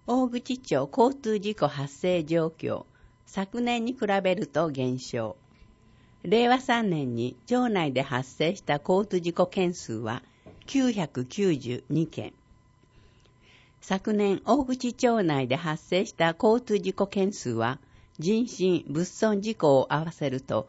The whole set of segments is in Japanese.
大口町交通事故発生状況、昨年に比べると減少。令和3年に町内で発生した交通事故件数は992件。昨年大口町内で発生した交通事故件数は人身・物損事故を合わせると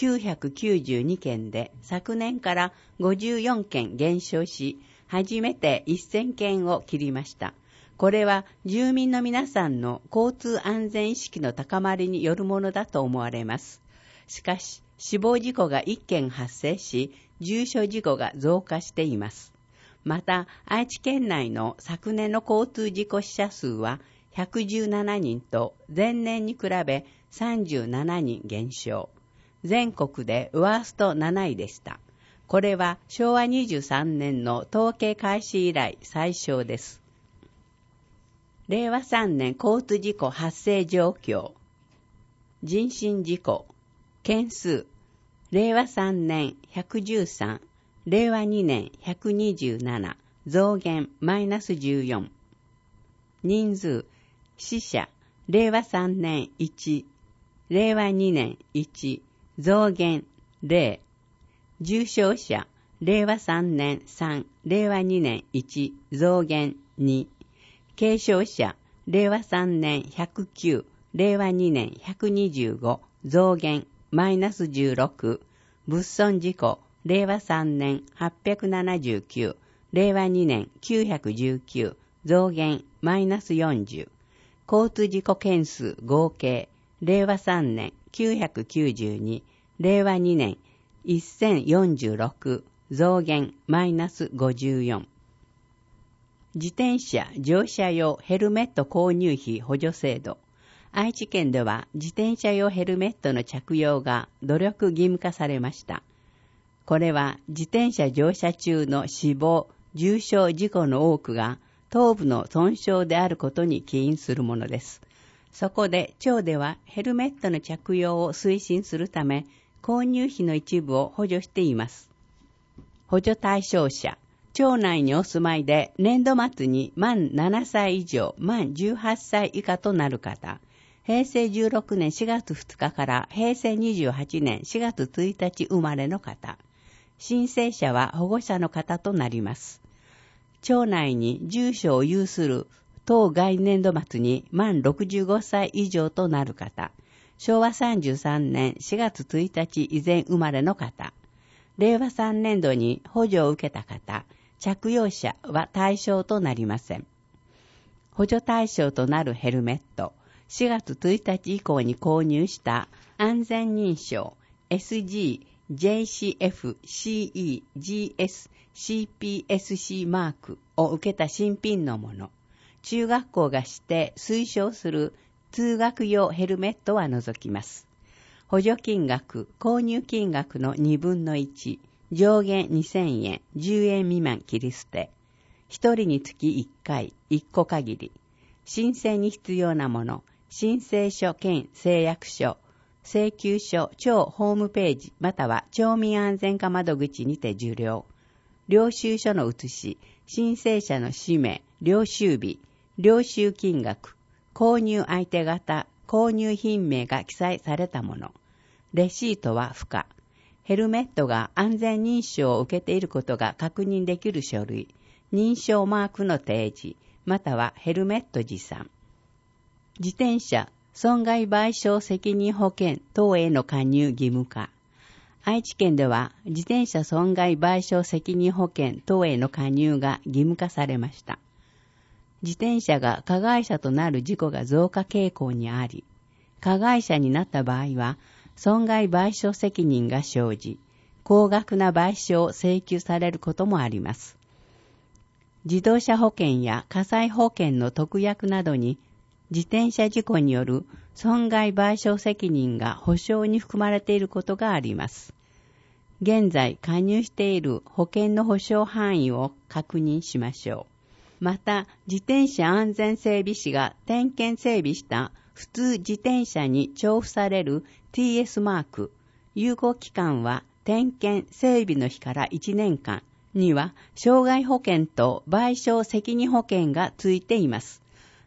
992件で、昨年から54件減少し、初めて1000件を切りました。これは住民の皆さんの交通安全意識の高まりによるものだと思われます。しかし、死亡事故が1件発生し、重傷事故が増加しています。また、愛知県内の昨年の交通事故死者数は117人と前年に比べ37人減少。全国でワースト7位でした。これは昭和23年の統計開始以来最小です。令和3年交通事故発生状況。人身事故。件数。令和3年113。令和2年127。増減マイナス14。人数。死者。令和3年1。令和2年1。増減0。重傷者。令和3年3。令和2年1。増減2。軽傷者、令和3年109、令和2年125、増減マイナス16、物損事故、令和3年879、令和2年919、増減マイナス40、交通事故件数合計、令和3年992、令和2年1046、増減マイナス54。自転車乗車用ヘルメット購入費補助制度。愛知県では自転車用ヘルメットの着用が努力義務化されました。これは自転車乗車中の死亡、重傷事故の多くが頭部の損傷であることに起因するものです。そこで町ではヘルメットの着用を推進するため、購入費の一部を補助しています。補助対象者。町内にお住まいで年度末に満7歳以上、満18歳以下となる方、平成16年4月2日から平成28年4月1日生まれの方、申請者は保護者の方となります。町内に住所を有する当該年度末に満65歳以上となる方、昭和33年4月1日以前生まれの方、令和3年度に補助を受けた方、着用者は対象となりません。補助対象となるヘルメット、4月1日以降に購入した安全認証 SG、JCF、CE、GS、CPSC マークを受けた新品のもの、中学校が指定推奨する通学用ヘルメットは除きます。補助金額、購入金額の2分の1、上限2000円、10円未満切り捨て。1人につき1回、1個限り。申請に必要なもの、申請書兼誓約書、請求書、町ホームページ、または町民安全課窓口にて受領。領収書の写し、申請者の氏名、領収日、領収金額、購入相手方、購入品名が記載されたもの。レシートは不可。ヘルメットが安全認証を受けていることが確認できる書類、認証マークの提示、またはヘルメット持参。自転車損害賠償責任保険等への加入義務化。愛知県では自転車損害賠償責任保険等への加入が義務化されました。自転車が加害者となる事故が増加傾向にあり、加害者になった場合は、損害賠償責任が生じ、高額な賠償を請求されることもあります。自動車保険や火災保険の特約などに、自転車事故による損害賠償責任が保証に含まれていることがあります。現在加入している保険の保証範囲を確認しましょう。また、自転車安全整備士が点検整備した普通自転車に調布される TS マーク、有効期間は点検整備の日から1年間には障害保険と賠償責任保険がついています。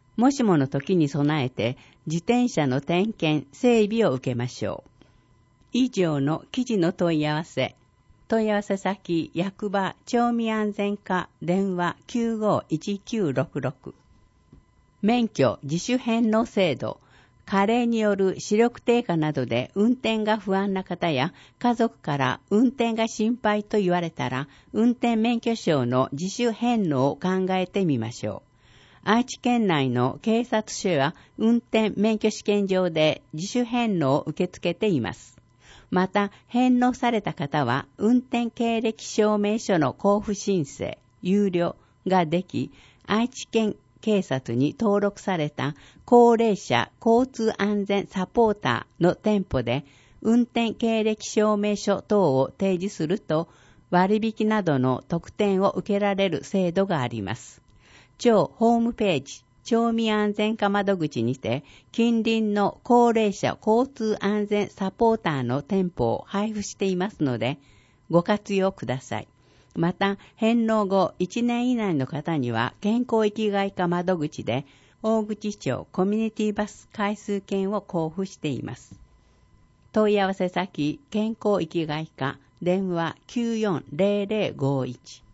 もしもの時に備えて自転車の点検・整備を受けましょう。以上の記事の問い合わせ先役場町民安全課電話 951966 免許自主返納制度加齢による視力低下などで運転が不安な方や家族から運転が心配と言われたら運転免許証の自主返納を考えてみましょう。愛知県内の警察署や運転免許試験場で自主返納を受け付けています。また、返納された方は運転経歴証明書の交付申請、有料ができ、愛知県警察に登録された高齢者交通安全サポーターの店舗で運転経歴証明書等を提示すると割引などの特典を受けられる制度があります。町ホームページ、町民安全課窓口にて、近隣の高齢者交通安全サポーターの店舗を配布していますので、ご活用ください。また、返納後1年以内の方には、健康生きがい課窓口で、大口町コミュニティバス回数券を交付しています。問い合わせ先、健康生きがい課、電話 940051